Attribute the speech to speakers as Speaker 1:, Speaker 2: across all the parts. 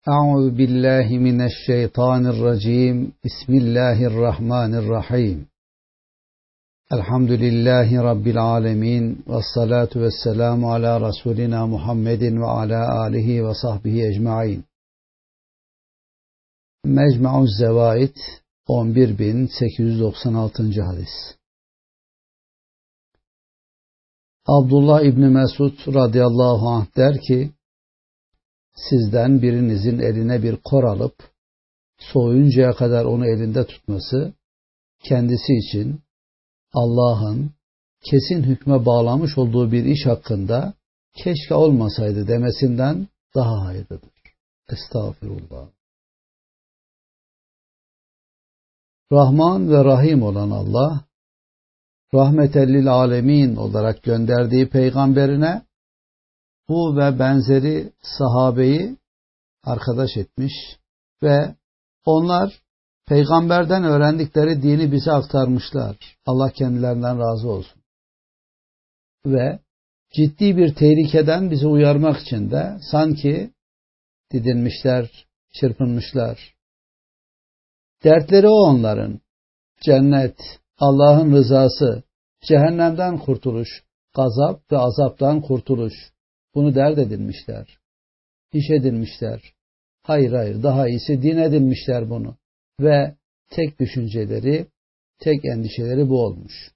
Speaker 1: Euzu billahi mineşşeytanirracim. Bismillahirrahmanirrahim. Elhamdülillahi Rabbil alemin. Vessalatu vesselamu ala Resulina Muhammedin ve ala alihi ve sahbihi ecmain. Mecmu'uz Zevaid 11896. hadis. Abdullah İbni Mesud radıyallahu anh der ki, sizden birinizin eline bir kor alıp soğuyuncaya kadar onu elinde tutması kendisi için Allah'ın kesin hükme bağlamış olduğu bir iş hakkında keşke olmasaydı demesinden daha hayırlıdır. Estağfirullah. Rahman ve Rahim olan Allah, rahmetellil alemin olarak gönderdiği peygamberine bu ve benzeri sahabeyi arkadaş etmiş ve onlar peygamberden öğrendikleri dini bize aktarmışlar. Allah kendilerinden razı olsun. Ve ciddi bir tehlikeden bizi uyarmak için de sanki didinmişler, çırpınmışlar. Dertleri o onların. Cennet, Allah'ın rızası, cehennemden kurtuluş, gazap ve azaptan kurtuluş. Bunu dert edinmişler. İş edinmişler. Hayır, daha iyisi din edinmişler bunu. Ve tek düşünceleri, tek endişeleri bu olmuş.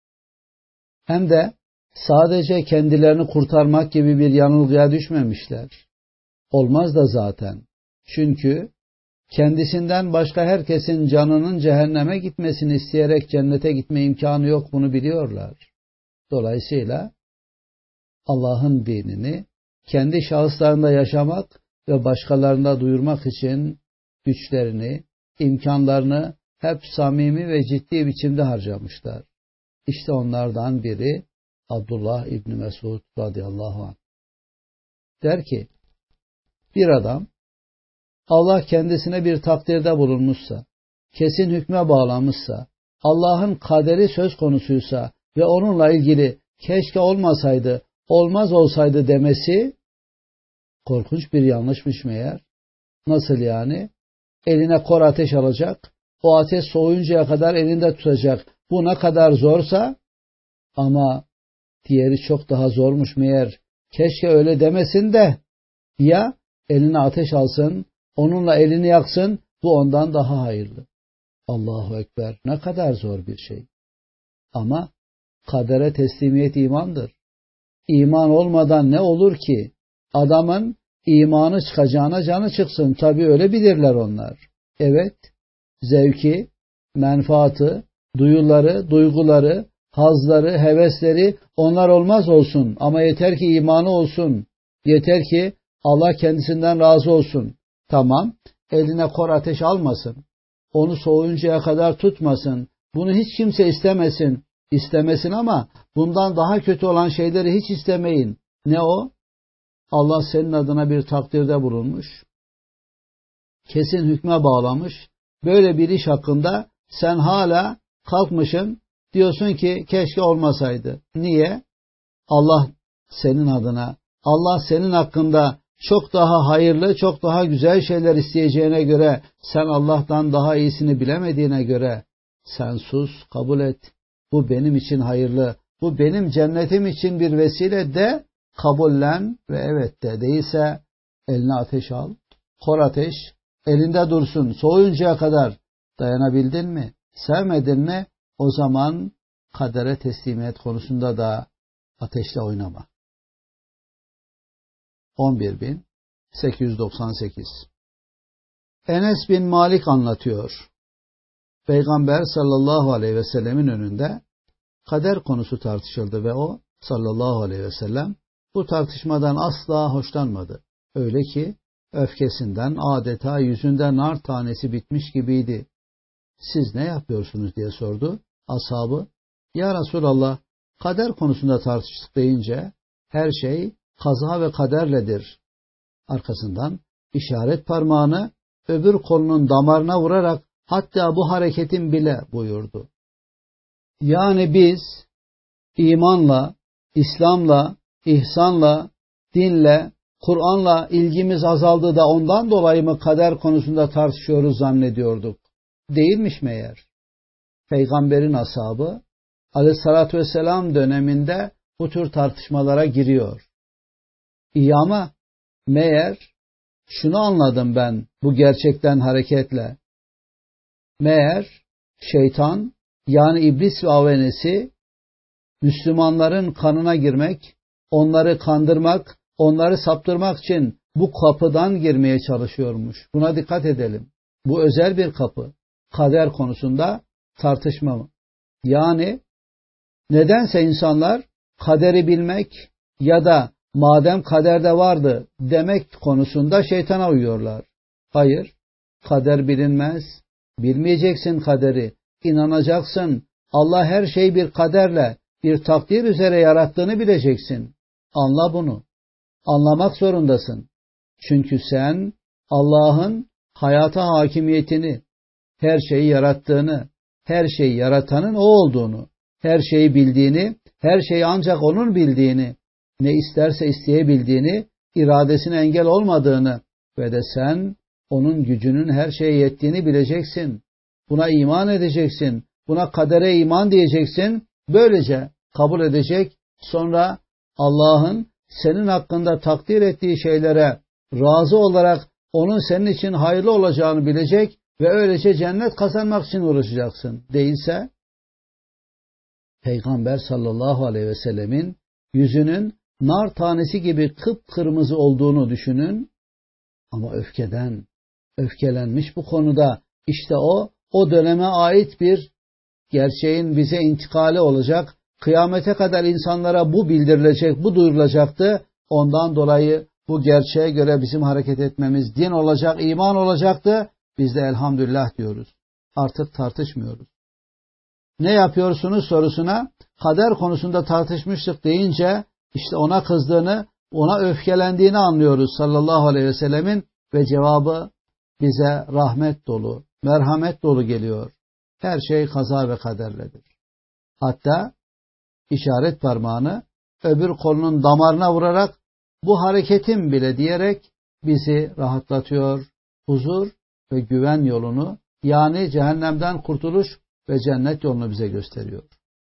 Speaker 1: Hem de sadece kendilerini kurtarmak gibi bir yanılgıya düşmemişler. Olmaz da zaten. Çünkü kendisinden başka herkesin canının cehenneme gitmesini isteyerek cennete gitme imkanı yok, bunu biliyorlar. Dolayısıyla Allah'ın dinini kendi şahıslarında yaşamak ve başkalarına duyurmak için güçlerini, imkanlarını hep samimi ve ciddi biçimde harcamışlar. İşte onlardan biri Abdullah İbni Mesud radıyallahu anh. Der ki, bir adam Allah kendisine bir takdirde bulunmuşsa, kesin hükme bağlamışsa, Allah'ın kaderi söz konusuysa ve onunla ilgili keşke olmasaydı, olmaz olsaydı demesi korkunç bir yanlışmış meğer. Nasıl yani? Eline kor ateş alacak, o ateş soğuyuncaya kadar elinde tutacak. Bu ne kadar zorsa, ama diğeri çok daha zormuş meğer. Keşke öyle demesin de ya eline ateş alsın, onunla elini yaksın, bu ondan daha hayırlı. Allahu Ekber, ne kadar zor bir şey. Ama kadere teslimiyet imandır. İman olmadan ne olur ki? Adamın imanı çıkacağına canı çıksın. Tabii öyle bilirler onlar. Evet, zevki, menfaatı, duyuları, duyguları, hazları, hevesleri onlar olmaz olsun. Ama yeter ki imanı olsun. Yeter ki Allah kendisinden razı olsun. Tamam, eline kor ateş almasın. Onu soğuyuncaya kadar tutmasın. Bunu hiç kimse istemesin. İstemesin ama bundan daha kötü olan şeyleri hiç istemeyin. Ne o? Allah senin adına bir takdirde bulunmuş. Kesin hükme bağlamış. Böyle bir iş hakkında sen hala kalkmışsın. Diyorsun ki keşke olmasaydı. Niye? Allah senin adına, Allah senin hakkında çok daha hayırlı, çok daha güzel şeyler isteyeceğine göre, sen Allah'tan daha iyisini bilemediğine göre sen sus, kabul et. Bu benim için hayırlı, bu benim cennetim için bir vesile de kabullen ve evet de. Değilse eline ateş al, kor ateş, elinde dursun, soğuyuncaya kadar. Dayanabildin mi? Sevmedin mi? O zaman kadere teslimiyet konusunda da ateşle oynama. 11.898. Enes bin Malik anlatıyor. Peygamber sallallahu aleyhi ve sellemin önünde kader konusu tartışıldı ve o sallallahu aleyhi ve sellem bu tartışmadan asla hoşlanmadı. Öyle ki öfkesinden adeta yüzünde nar tanesi bitmiş gibiydi. Siz ne yapıyorsunuz diye sordu. Ashabı, ya Resulallah, kader konusunda tartıştık deyince her şey kaza ve kaderledir. Arkasından işaret parmağını öbür kolunun damarına vurarak hatta bu hareketin bile buyurdu. Yani biz imanla, İslam'la, ihsanla, dinle, Kur'an'la ilgimiz azaldı da ondan dolayı mı kader konusunda tartışıyoruz zannediyorduk. Değilmiş meğer. Peygamberin ashabı Aleyhissalatü vesselam döneminde bu tür tartışmalara giriyor. İyi ama meğer şunu anladım ben bu gerçekten hareketle. Meğer şeytan yani iblis ve avenesi Müslümanların kanına girmek, onları kandırmak, onları saptırmak için bu kapıdan girmeye çalışıyormuş. Buna dikkat edelim. Bu özel bir kapı. Kader konusunda tartışma mı? Yani nedense insanlar kaderi bilmek ya da madem kaderde vardı demek konusunda şeytana uyuyorlar. Hayır, kader bilinmez. Bilmeyeceksin kaderi. İnanacaksın. Allah her şeyi bir kaderle, bir takdir üzere yarattığını bileceksin. Anla bunu. Anlamak zorundasın. Çünkü sen Allah'ın hayata hakimiyetini, her şeyi yarattığını, her şeyi yaratanın O olduğunu, her şeyi bildiğini, her şeyi ancak O'nun bildiğini, ne isterse isteyebildiğini, iradesine engel olmadığını ve de sen O'nun gücünün her şeye yettiğini bileceksin. Buna iman edeceksin. Buna kadere iman diyeceksin. Böylece kabul edecek. Sonra Allah'ın senin hakkında takdir ettiği şeylere razı olarak onun senin için hayırlı olacağını bilecek ve öylece cennet kazanmak için uğraşacaksın. Değilse Peygamber sallallahu aleyhi ve sellemin yüzünün nar tanesi gibi kıpkırmızı olduğunu düşünün. Ama öfkelenmiş bu konuda. İşte o döneme ait bir gerçeğin bize intikali olacak. Kıyamete kadar insanlara bu bildirilecek, bu duyurulacaktı. Ondan dolayı bu gerçeğe göre bizim hareket etmemiz din olacak, iman olacaktı. Biz de elhamdülillah diyoruz. Artık tartışmıyoruz. Ne yapıyorsunuz sorusuna kader konusunda tartışmıştık deyince işte ona kızdığını, ona öfkelendiğini anlıyoruz sallallahu aleyhi ve sellemin ve cevabı bize rahmet dolu, merhamet dolu geliyor. Her şey kaza ve kaderledir. Hatta işaret parmağını öbür kolunun damarına vurarak bu hareketim bile diyerek bizi rahatlatıyor, huzur ve güven yolunu yani cehennemden kurtuluş ve cennet yolunu bize gösteriyor.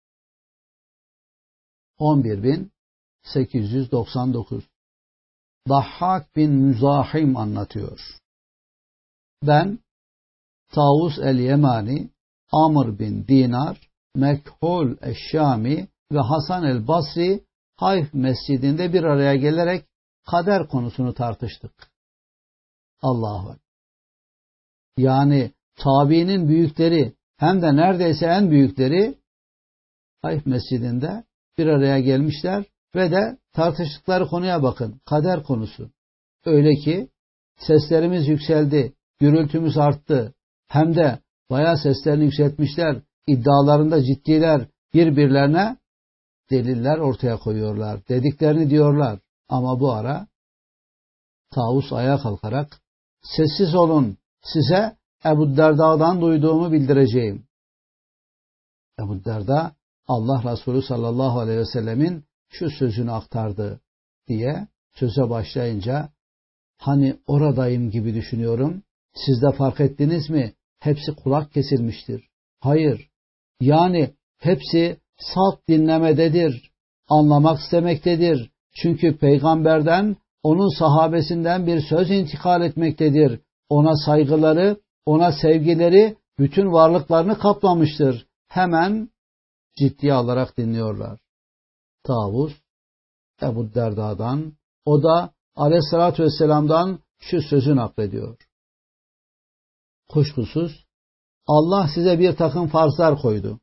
Speaker 1: 11.899 Dahhak bin Müzahim anlatıyor. Ben Tavus el-Yemani, Amr bin Dinar, Mekhul eş-Şami ve Hasan el-Basri Hayf mescidinde bir araya gelerek kader konusunu tartıştık. Allahu Ekber. Yani tabiinin büyükleri hem de neredeyse en büyükleri Hayf mescidinde bir araya gelmişler ve de tartıştıkları konuya bakın. Kader konusu. Öyle ki seslerimiz yükseldi, gürültümüz arttı. Hem de bayağı seslerini yükseltmişler, iddialarında ciddiler, birbirlerine deliller ortaya koyuyorlar. Dediklerini diyorlar. Ama bu ara Tavus ayağa kalkarak sessiz olun, size Ebu Derda'dan duyduğumu bildireceğim. Ebu Derda Allah Resulü sallallahu aleyhi ve sellemin şu sözünü aktardı diye söze başlayınca hani oradayım gibi düşünüyorum. Siz de fark ettiniz mi? Hepsi kulak kesilmiştir. Hayır. Yani hepsi salt dinlemededir. Anlamak istemektedir. Çünkü peygamberden, onun sahabesinden bir söz intikal etmektedir. Ona saygıları, ona sevgileri, bütün varlıklarını kaplamıştır. Hemen ciddiye alarak dinliyorlar. Tavus, Ebu Derda'dan, o da Aleyhisselatü Vesselam'dan şu sözü naklediyor. Kuşkusuz Allah size bir takım farzlar koydu.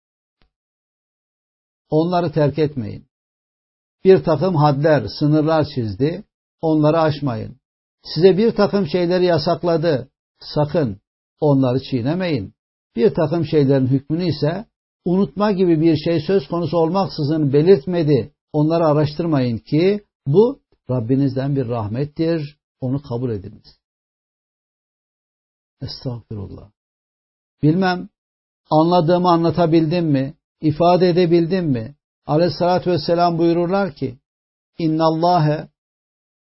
Speaker 1: Onları terk etmeyin. Bir takım hadler, sınırlar çizdi. Onları aşmayın. Size bir takım şeyleri yasakladı. Sakın onları çiğnemeyin. Bir takım şeylerin hükmünü ise unutma gibi bir şey söz konusu olmaksızın belirtmedi. Onları araştırmayın ki bu Rabbinizden bir rahmettir. Onu kabul ediniz. Estağfirullah. Bilmem anladığımı anlatabildim mi? İfade edebildim mi? Aleyhissalatü vesselam buyururlar ki İnnallâhe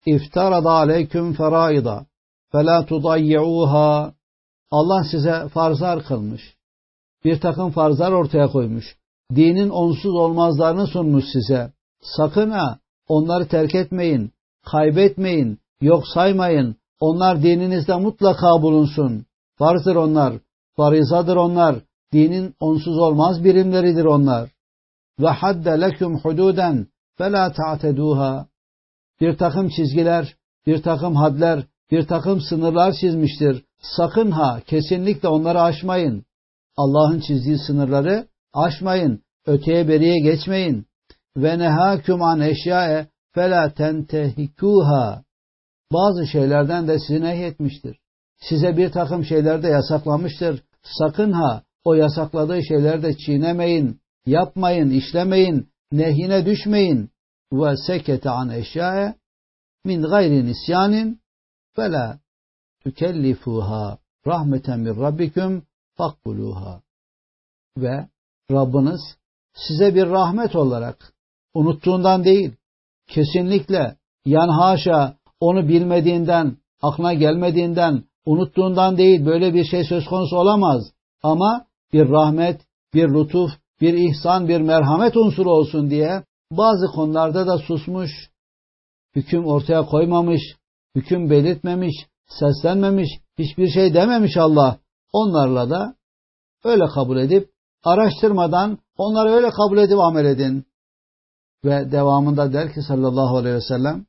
Speaker 1: İftarada aleyküm feraida felâ tudayyi'ûhâ. Allah size farzlar kılmış. Bir takım farzlar ortaya koymuş. Dinin onsuz olmazlarını sunmuş size. Sakın ha onları terk etmeyin, kaybetmeyin, yok saymayın. Onlar dininizde mutlaka bulunsun. Farzdır onlar, farizadır onlar. Dinin onsuz olmaz birimleridir onlar. Ve hadde leküm hududen felâ ta'tedûhâ. Bir takım çizgiler, bir takım hadler, bir takım sınırlar çizmiştir. Sakın ha kesinlikle onları aşmayın. Allah'ın çizdiği sınırları aşmayın. Öteye beriye geçmeyin. Ve nehâküm an eşyâe felâ tentehikûhâ. Bazı şeylerden de sizi nehyetmiştir. Size bir takım şeyler de yasaklamıştır. Sakın ha o yasakladığı şeyleri de çiğnemeyin, yapmayın, işlemeyin, nehyine düşmeyin. Ve sekete an eşyâe min gayri nisyanin felâ tükellifûhâ rahmeten min rabbiküm fakbulûhâ. Ve Rabbiniz size bir rahmet olarak unuttuğundan değil, kesinlikle haşa onu bilmediğinden, aklına gelmediğinden, unuttuğundan değil, böyle bir şey söz konusu olamaz. Ama bir rahmet, bir lütuf, bir ihsan, bir merhamet unsuru olsun diye bazı konularda da susmuş, hüküm ortaya koymamış, hüküm belirtmemiş, seslenmemiş, hiçbir şey dememiş Allah. Onlarla da öyle kabul edip, araştırmadan onları öyle kabul edip amel edin. Ve devamında der ki sallallahu aleyhi ve sellem,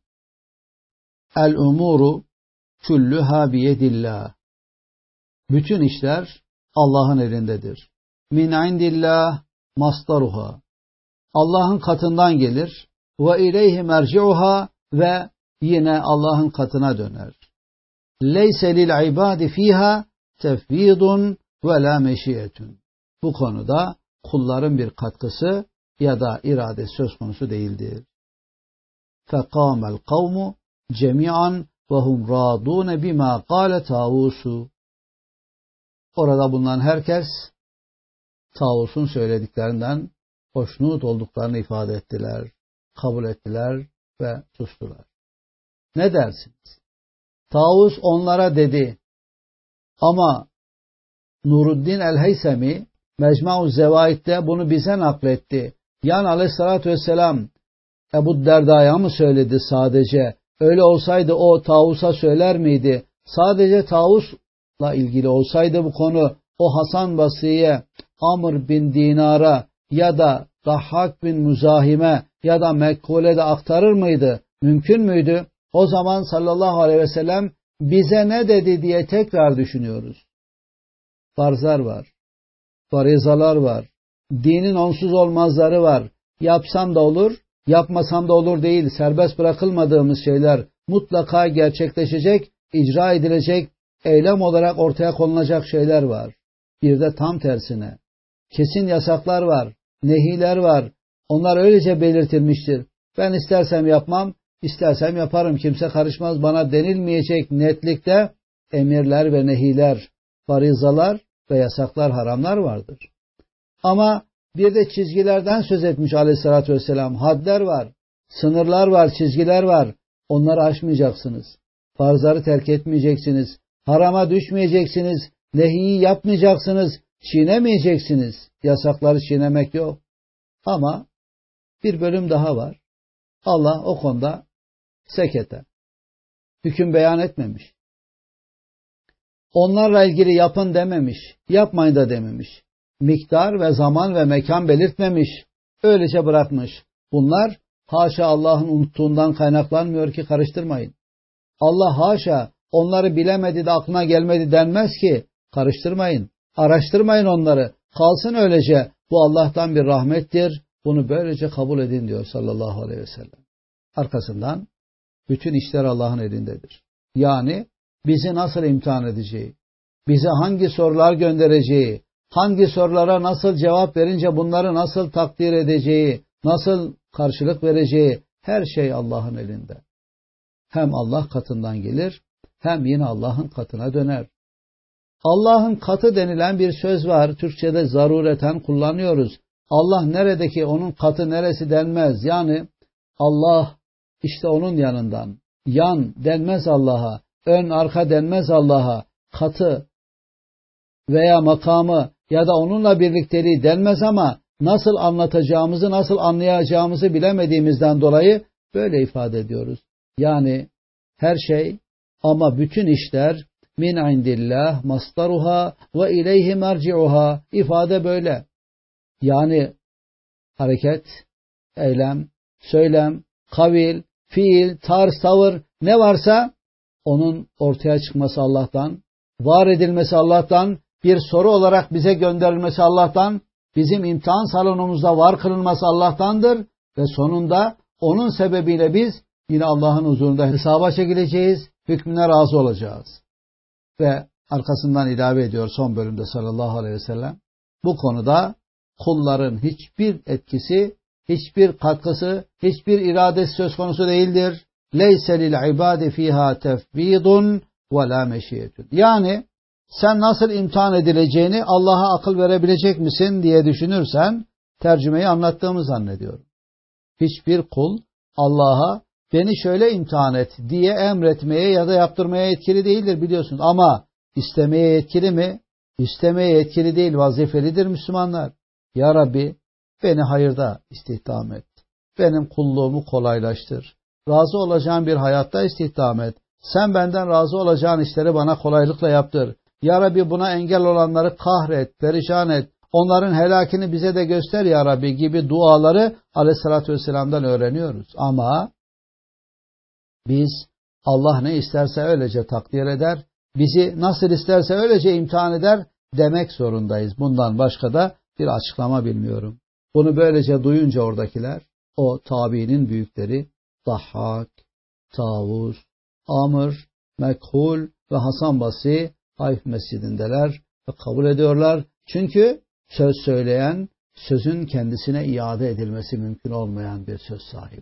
Speaker 1: El umuru küllüha biyedillah. Bütün işler Allah'ın elindedir. Min indillah masdaruha. Allah'ın katından gelir. Ve ileyhi merci'uha. Ve yine Allah'ın katına döner. Leyse lil ibadi fiha tefvidun ve la meşiyetun. Bu konuda kulların bir katkısı ya da irade söz konusu değildir. فَقَامَ الْقَوْمُ جَمِيعًا وَهُمْ رَاضُونَ بِمَا قَالَ تَاوُسُ. Orada bulunan herkes Tavus'un söylediklerinden hoşnut olduklarını ifade ettiler, kabul ettiler ve sustular. Ne dersiniz? Tavus onlara dedi ama Nuruddin el-Heysemi Mecmu-u Zevaid'de bunu bize nakletti. Yani aleyhissalatü vesselam Ebu Derda'ya mı söyledi sadece? Öyle olsaydı o Tavus'a söyler miydi? Sadece Tavus'la ilgili olsaydı bu konu o Hasan Basri'ye, Amr bin Dinar'a ya da Dahhak bin Müzahim'e ya da Mekkule'de aktarır mıydı? Mümkün müydü? O zaman sallallahu aleyhi ve sellem bize ne dedi diye tekrar düşünüyoruz. Farzlar var, farizalar var, dinin onsuz olmazları var. Yapsam da olur, yapmasam da olur değil, serbest bırakılmadığımız şeyler mutlaka gerçekleşecek, icra edilecek, eylem olarak ortaya konulacak şeyler var. Bir de tam tersine, kesin yasaklar var, nehiler var. Onlar öylece belirtilmiştir. Ben istersem yapmam, istersem yaparım, kimse karışmaz bana denilmeyecek netlikte emirler ve nehiler, farizalar ve yasaklar, haramlar vardır. Ama bir de çizgilerden söz etmiş aleyhissalatü vesselam. Hadler var, sınırlar var, çizgiler var. Onları aşmayacaksınız. Farzları terk etmeyeceksiniz. Harama düşmeyeceksiniz. Nehiyi yapmayacaksınız. Çiğnemeyeceksiniz. Yasakları çiğnemek yok. Ama bir bölüm daha var. Allah o konuda sekete. Hüküm beyan etmemiş. Onlarla ilgili yapın dememiş. Yapmayın da dememiş. Miktar ve zaman ve mekan belirtmemiş. Öylece bırakmış. Bunlar haşa Allah'ın unuttuğundan kaynaklanmıyor ki karıştırmayın. Allah haşa onları bilemedi de aklına gelmedi denmez ki karıştırmayın. Araştırmayın onları. Kalsın öylece. Bu Allah'tan bir rahmettir. Bunu böylece kabul edin diyor sallallahu aleyhi ve sellem. Arkasından bütün işler Allah'ın elindedir. Yani bizi nasıl imtihan edeceği, bize hangi sorular göndereceği, hangi sorulara nasıl cevap verince bunları nasıl takdir edeceği, nasıl karşılık vereceği her şey Allah'ın elinde. Hem Allah katından gelir hem yine Allah'ın katına döner. Allah'ın katı denilen bir söz var. Türkçe'de zarureten kullanıyoruz. Allah neredeki onun katı neresi denmez. Yani Allah işte onun yanından. yan denmez Allah'a, ön arka denmez Allah'a, katı veya makamı ya da onunla birlikteliği denmez ama nasıl anlatacağımızı, nasıl anlayacağımızı bilemediğimizden dolayı böyle ifade ediyoruz. Yani her şey ama bütün işler min indillah masdaruha ve ileyhi merci'uha, ifade böyle. Yani hareket, eylem, söylem, kavil, fiil, tarz, tavır ne varsa onun ortaya çıkması Allah'tan, var edilmesi Allah'tan, bir soru olarak bize gönderilmesi Allah'tan, bizim imtihan salonumuzda var kılınması Allah'tandır ve sonunda onun sebebiyle biz yine Allah'ın huzurunda hesaba çekileceğiz, hükmüne razı olacağız. Ve arkasından ilave ediyor son bölümde sallallahu aleyhi ve sellem, bu konuda kulların hiçbir etkisi, hiçbir katkısı, hiçbir iradesi söz konusu değildir. Leyse lil ibadi fiha tefvidun ve la meşiyetun. Yani sen nasıl imtihan edileceğini Allah'a akıl verebilecek misin diye düşünürsen tercümeyi anlattığımı zannediyorum. Hiçbir kul Allah'a beni şöyle imtihan et diye emretmeye ya da yaptırmaya yetkili değildir biliyorsun. Ama istemeye yetkili mi? İstemeye yetkili değil, vazifelidir Müslümanlar. Ya Rabbi beni hayırda istihdam et. Benim kulluğumu kolaylaştır. Razı olacağım bir hayatta istihdam et. Sen benden razı olacağın işleri bana kolaylıkla yaptır. Ya Rabbi buna engel olanları kahret, perişan et. Onların helakini bize de göster ya Rabbi gibi duaları Aleyhisselatü Vesselam'dan öğreniyoruz. Ama biz Allah ne isterse öylece takdir eder, bizi nasıl isterse öylece imtihan eder demek zorundayız. Bundan başka da bir açıklama bilmiyorum. Bunu böylece duyunca oradakiler, o tabiinin büyükleri, Dahhak, Tavus, Amr, Mekhul ve Hasan Basri Hayf mescidindeler ve kabul ediyorlar. Çünkü söz söyleyen, sözün kendisine iade edilmesi mümkün olmayan bir söz sahibi.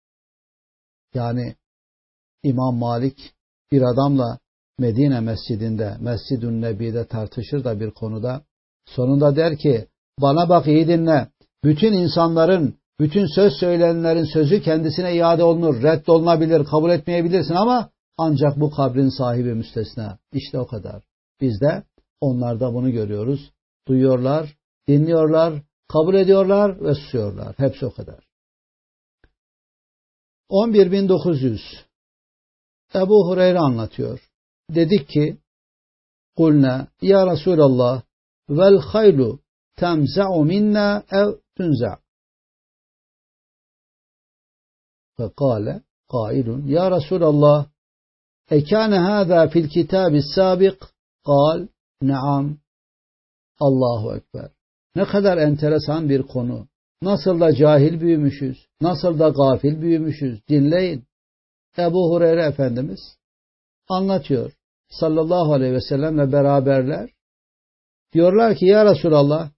Speaker 1: Yani İmam Malik bir adamla Medine mescidinde, Mescid-ün Nebi'de tartışır da bir konuda, sonunda der ki, bana bak iyi dinle, bütün insanların, bütün söz söyleyenlerin sözü kendisine iade olunur, reddolunabilir, kabul etmeyebilirsin ama ancak bu kabrin sahibi müstesna. İşte o kadar. Biz de onlarda bunu görüyoruz. Duyuyorlar, dinliyorlar, kabul ediyorlar ve susuyorlar. Hepsi o kadar. 11.900 Ebu Hureyre anlatıyor. Dedik ki, Kulna ya Resulallah vel haylu temza'u minna ev tunza'. Fekale kailun ya Resulallah ekâne hâzâ fil kitâbis sâbik? Kal ne'am. Allahu Ekber. Ne kadar enteresan bir konu. Nasıl da cahil büyümüşüz. Nasıl da gafil büyümüşüz. Dinleyin. Ebu Hureyre Efendimiz anlatıyor. Sallallahu aleyhi ve sellemle beraberler. Diyorlar ki ya Resulallah,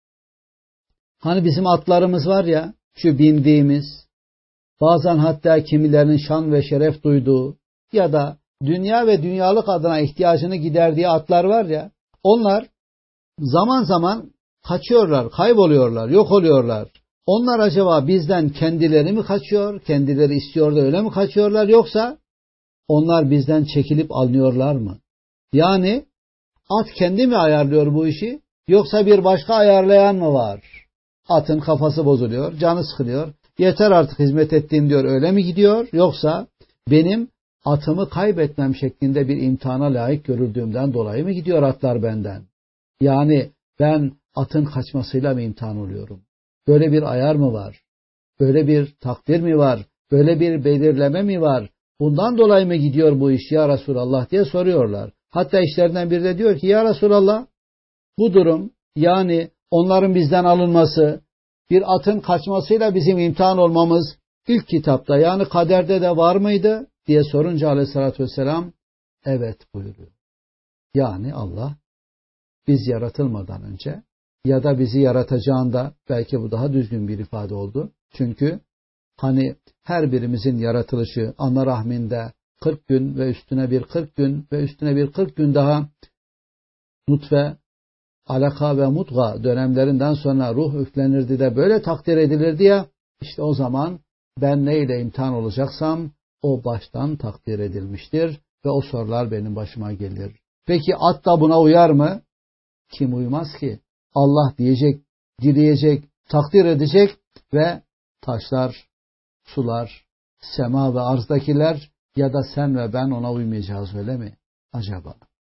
Speaker 1: hani bizim atlarımız var ya, şu bindiğimiz, bazen hatta kimilerinin şan ve şeref duyduğu ya da dünya ve dünyalık adına ihtiyacını giderdiği atlar var ya, onlar zaman zaman kaçıyorlar, kayboluyorlar, yok oluyorlar. Onlar acaba bizden kendileri mi kaçıyor, kendileri istiyor da öyle mi kaçıyorlar, yoksa onlar bizden çekilip alınıyorlar mı? Yani at kendi mi ayarlıyor bu işi, yoksa bir başka ayarlayan mı var? Atın kafası bozuluyor, canı sıkılıyor. Yeter artık hizmet ettiğim diyor, öyle mi gidiyor? Yoksa benim atımı kaybetmem şeklinde bir imtihana layık görüldüğümden dolayı mı gidiyor atlar benden? Yani ben atın kaçmasıyla mı imtihan oluyorum? Böyle bir ayar mı var? Böyle bir takdir mi var? Böyle bir belirleme mi var? Bundan dolayı mı gidiyor bu iş ya Resulallah diye soruyorlar. Hatta işlerinden biri de diyor ki ya Resulallah, bu durum, yani onların bizden alınması, bir atın kaçmasıyla bizim imtihan olmamız ilk kitapta, yani kaderde de var mıydı diye sorunca Aleyhisselatü Vesselam evet buyuruyor. Yani Allah biz yaratılmadan önce ya da bizi yaratacağında, belki bu daha düzgün bir ifade oldu. Çünkü hani her birimizin yaratılışı ana rahminde 40 gün ve üstüne bir 40 gün ve üstüne bir 40 gün daha nutfe, alaka ve mudga dönemlerinden sonra ruh üflenirdi de böyle takdir edilirdi ya, işte o zaman ben neyle imtihan olacaksam O baştan takdir edilmiştir ve o sorular benim başıma gelir. Peki at da buna uyar mı? Kim uymaz ki? Allah diyecek, dileyecek, takdir edecek ve taşlar, sular, sema ve arzdakiler ya da sen ve ben ona uymayacağız, öyle mi? Acaba?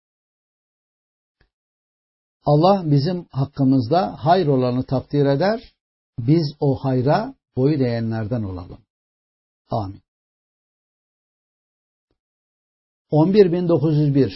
Speaker 1: Allah bizim hakkımızda hayır olanı takdir eder. Biz o hayra boyun eğenlerden olalım. Amin. 11.901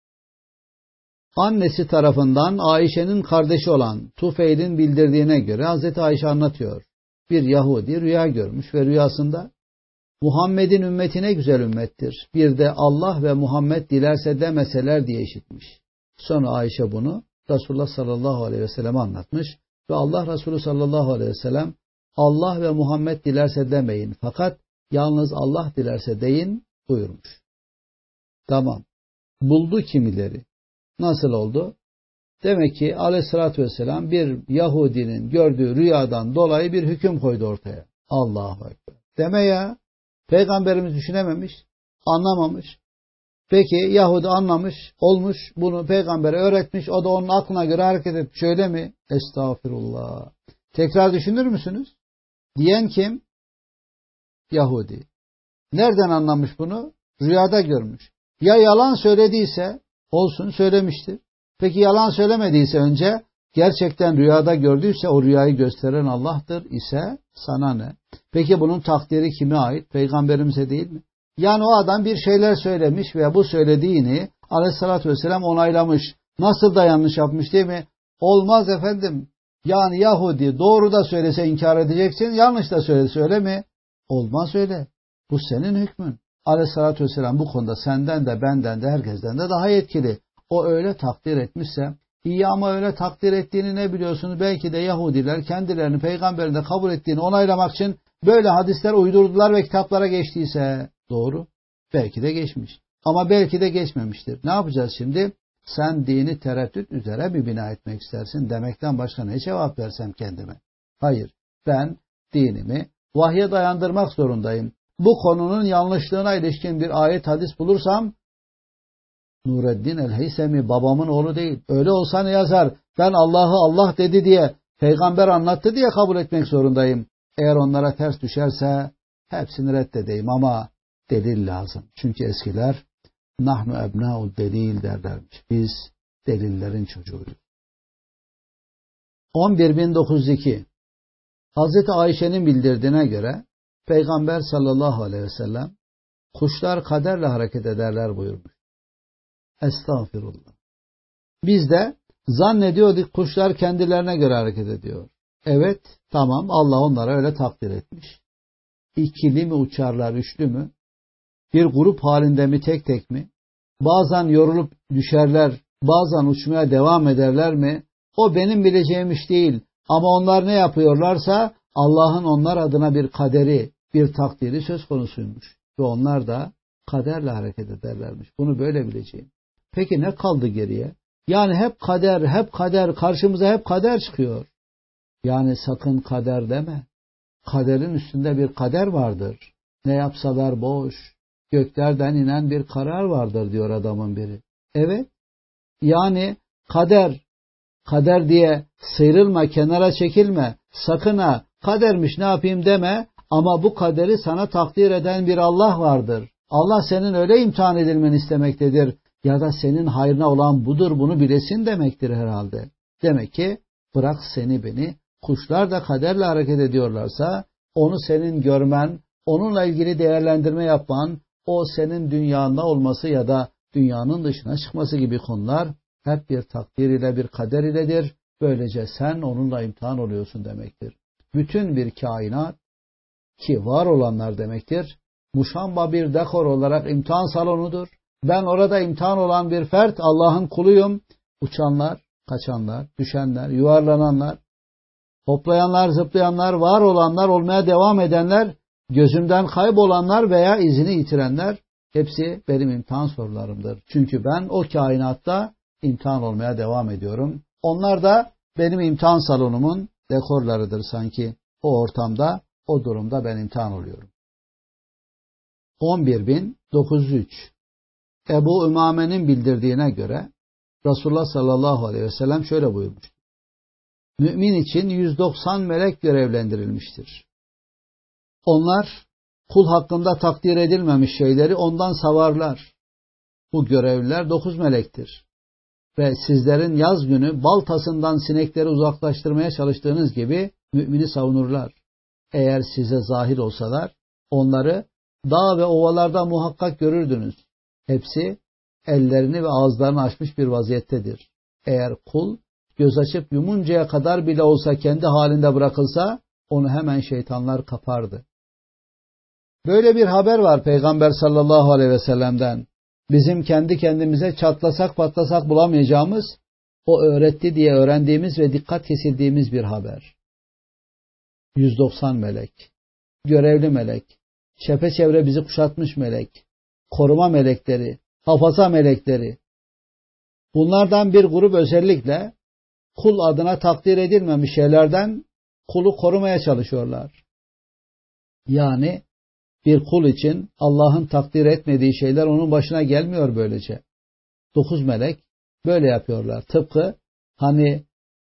Speaker 1: Annesi tarafından Ayşe'nin kardeşi olan Tufeil'in bildirdiğine göre Hazreti Ayşe anlatıyor. Bir Yahudi rüya görmüş ve rüyasında Muhammed'in ümmeti ne güzel ümmettir. Bir de Allah ve Muhammed dilerse demeseler diye işitmiş. Sonra Ayşe bunu Resulullah sallallahu aleyhi ve sellem anlatmış ve Allah Resulü sallallahu aleyhi ve sellem Allah ve Muhammed dilerse demeyin fakat yalnız Allah dilerse deyin buyurmuş. Tamam. Buldu kimileri. Nasıl oldu? Demek ki aleyhissalatü vesselam bir Yahudinin gördüğü rüyadan dolayı bir hüküm koydu ortaya. Allahu Ekber. Deme ya. Peygamberimiz düşünememiş, anlamamış. Peki Yahudi anlamış, olmuş, bunu peygambere öğretmiş, o da onun aklına göre hareket etmiş. Öyle mi? Estağfirullah. Tekrar düşünür müsünüz? Diyen kim? Yahudi. Nereden anlamış bunu? Rüyada görmüş. Ya yalan söylediyse, olsun söylemiştir. Peki yalan söylemediyse önce, gerçekten rüyada gördüyse o rüyayı gösteren Allah'tır ise sana ne? Peki bunun takdiri kime ait? Peygamberimize değil mi? Yani o adam bir şeyler söylemiş ve bu söylediğini aleyhissalatü vesselam onaylamış. Nasıl da yanlış yapmış değil mi? Olmaz efendim. Yani Yahudi doğru da söylese inkar edeceksin, yanlış da söylese öyle mi? Olmaz öyle. Bu senin hükmün. Aleyhissalatü vesselam bu konuda senden de benden de herkesten de daha yetkili. O öyle takdir etmişse, iyi ama öyle takdir ettiğini ne biliyorsunuz? Belki de Yahudiler kendilerini peygamberinde kabul ettiğini onaylamak için böyle hadisler uydurdular ve kitaplara geçtiyse doğru. Belki de geçmiş. Ama belki de geçmemiştir. Ne yapacağız şimdi? Sen dini tereddüt üzere mi bina etmek istersin demekten başka ne cevap versem kendime? Hayır. Ben dinimi vahye dayandırmak zorundayım. Bu konunun yanlışlığına ilişkin bir ayet hadis bulursam Nureddin el-Heysemi babamın oğlu değil. Öyle olsa ne yazar? Ben Allah'ı Allah dedi diye, peygamber anlattı diye kabul etmek zorundayım. Eğer onlara ters düşerse hepsini reddedeyim ama delil lazım. Çünkü eskiler nahnu ebnâ'ud delil derlermiş. Biz delillerin çocuğuyuz. 11.902 Hazreti Ayşe'nin bildirdiğine göre Peygamber sallallahu aleyhi ve sellem kuşlar kaderle hareket ederler buyurmuş. Estağfirullah. Biz de zannediyorduk kuşlar kendilerine göre hareket ediyor. Evet, tamam, Allah onlara öyle takdir etmiş. İkili mi uçarlar, üçlü mü? Bir grup halinde mi, tek tek mi? Bazen yorulup düşerler, bazen uçmaya devam ederler mi? O benim bileceğim iş değil. Ama onlar ne yapıyorlarsa Allah'ın onlar adına bir kaderi, bir takdiri söz konusuymuş. Ve onlar da kaderle hareket ederlermiş. Bunu böyle bileceğim. Peki ne kaldı geriye? Yani hep kader, hep kader, karşımıza hep kader çıkıyor. Yani sakın kader deme. Kaderin üstünde bir kader vardır. Ne yapsalar boş. Göklerden inen bir karar vardır diyor adamın biri. Evet. Yani kader diye sıyrılma, kenara çekilme. Sakın ha, kadermiş ne yapayım deme. Ama bu kaderi sana takdir eden bir Allah vardır. Allah senin öyle imtihan edilmeni istemektedir. Ya da senin hayrına olan budur, bunu bilesin demektir herhalde. Demek ki bırak seni beni, kuşlar da kaderle hareket ediyorlarsa onu senin görmen, onunla ilgili değerlendirme yapman, o senin dünyanda olması ya da dünyanın dışına çıkması gibi konular hep bir takdir ile, bir kader iledir. Böylece sen onunla imtihan oluyorsun demektir. Bütün bir kainat ki var olanlar demektir. Muşamba bir dekor olarak imtihan salonudur. Ben orada imtihan olan bir fert, Allah'ın kuluyum. Uçanlar, kaçanlar, düşenler, yuvarlananlar, hoplayanlar, zıplayanlar, var olanlar, olmaya devam edenler, gözümden kaybolanlar veya izini yitirenler, hepsi benim imtihan sorularımdır. Çünkü ben o kainatta imtihan olmaya devam ediyorum. Onlar da benim imtihan salonumun dekorlarıdır sanki. O ortamda, o durumda ben imtihan oluyorum. 11.903 Ebu Ümame'nin bildirdiğine göre Resulullah sallallahu aleyhi ve sellem şöyle buyurmuştur. Mümin için 190 melek görevlendirilmiştir. Onlar kul hakkında takdir edilmemiş şeyleri ondan savarlar. Bu görevliler 9 melektir. Ve sizlerin yaz günü baltasından sinekleri uzaklaştırmaya çalıştığınız gibi mümini savunurlar. Eğer size zahir olsalar onları dağ ve ovalarda muhakkak görürdünüz. Hepsi ellerini ve ağızlarını açmış bir vaziyettedir. Eğer kul göz açıp yumuncaya kadar bile olsa kendi halinde bırakılsa onu hemen şeytanlar kapardı. Böyle bir haber var Peygamber sallallahu aleyhi ve sellem'den. Bizim kendi kendimize çatlasak patlasak bulamayacağımız, o öğretti diye öğrendiğimiz ve dikkat kesildiğimiz bir haber. 190 melek, görevli melek, çepeçevre bizi kuşatmış melek, koruma melekleri, hafaza melekleri. Bunlardan bir grup özellikle kul adına takdir edilmemiş şeylerden kulu korumaya çalışıyorlar. Yani bir kul için Allah'ın takdir etmediği şeyler onun başına gelmiyor böylece. 9 melek böyle yapıyorlar. Tıpkı hani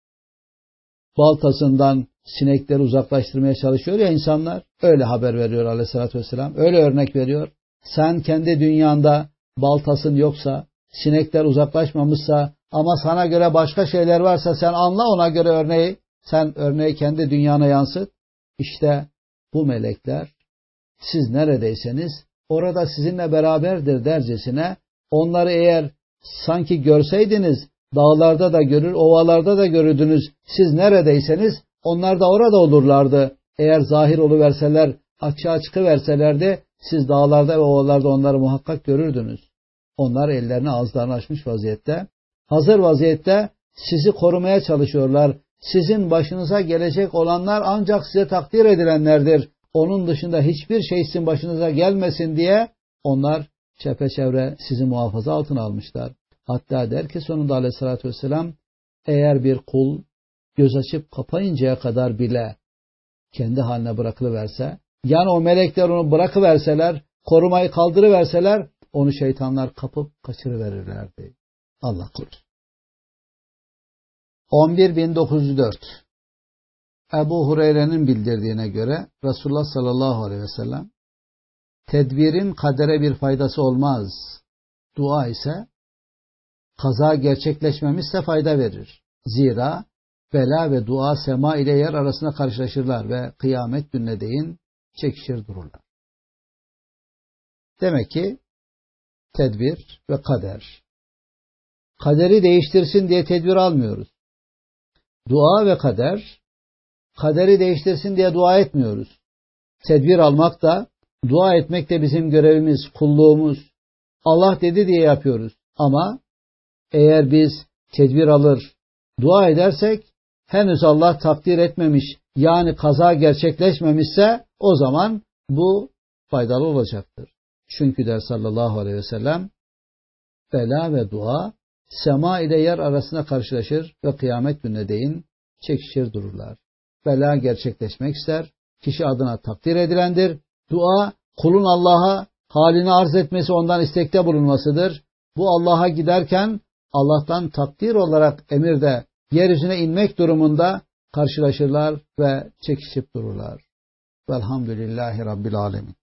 Speaker 1: baltasından sinekleri uzaklaştırmaya çalışıyor ya insanlar. Öyle haber veriyor aleyhissalatü vesselam. Öyle örnek veriyor. Sen kendi dünyanda baltasın yoksa, sinekler uzaklaşmamışsa ama sana göre başka şeyler varsa sen anla, ona göre örneği. Sen örneği kendi dünyana yansıt. İşte bu melekler siz neredeyseniz orada sizinle beraberdir dercesine, onları eğer sanki görseydiniz dağlarda da görür, ovalarda da görürdünüz. Siz neredeyseniz onlar da orada olurlardı. Eğer zahir oluverseler, açığa çıkıverselerdi, siz dağlarda ve ovalarda onları muhakkak görürdünüz. Onlar ellerini ağızlarını açmış vaziyette, hazır vaziyette sizi korumaya çalışıyorlar. Sizin başınıza gelecek olanlar ancak size takdir edilenlerdir. Onun dışında hiçbir şey sizin başınıza gelmesin diye onlar çepeçevre sizi muhafaza altına almışlar. Hatta der ki sonunda aleyhissalatü vesselam, eğer bir kul göz açıp kapayıncaya kadar bile kendi haline bırakılıverse, yani o melekler onu bırakıverseler, korumayı kaldırıverseler, onu şeytanlar kapıp kaçırıverirlerdi. Allah korusun. 11.904 Ebu Hureyre'nin bildirdiğine göre Resulullah sallallahu aleyhi ve sellem, tedbirin kadere bir faydası olmaz. Dua ise kaza gerçekleşmemişse fayda verir. Zira bela ve dua sema ile yer arasında karşılaşırlar ve kıyamet gününe değin çekişir dururlar. Demek ki tedbir ve kader. Kaderi değiştirsin diye tedbir almıyoruz. Dua ve kader, kaderi değiştirsin diye dua etmiyoruz. Tedbir almak da, dua etmek de bizim görevimiz, kulluğumuz. Allah dedi diye yapıyoruz. Ama eğer biz tedbir alır, dua edersek, henüz Allah takdir etmemiş, yani kaza gerçekleşmemişse, o zaman bu faydalı olacaktır. Çünkü der sallallahu aleyhi ve sellem, bela ve dua sema ile yer arasında karşılaşır ve kıyamet gününe değin çekişir dururlar. Bela gerçekleşmek ister, kişi adına takdir edilendir. Dua, kulun Allah'a halini arz etmesi, ondan istekte bulunmasıdır. Bu Allah'a giderken Allah'tan takdir olarak emirde yeryüzüne inmek durumunda karşılaşırlar ve çekişip dururlar. Velhamdülillahi Rabbil Alemin.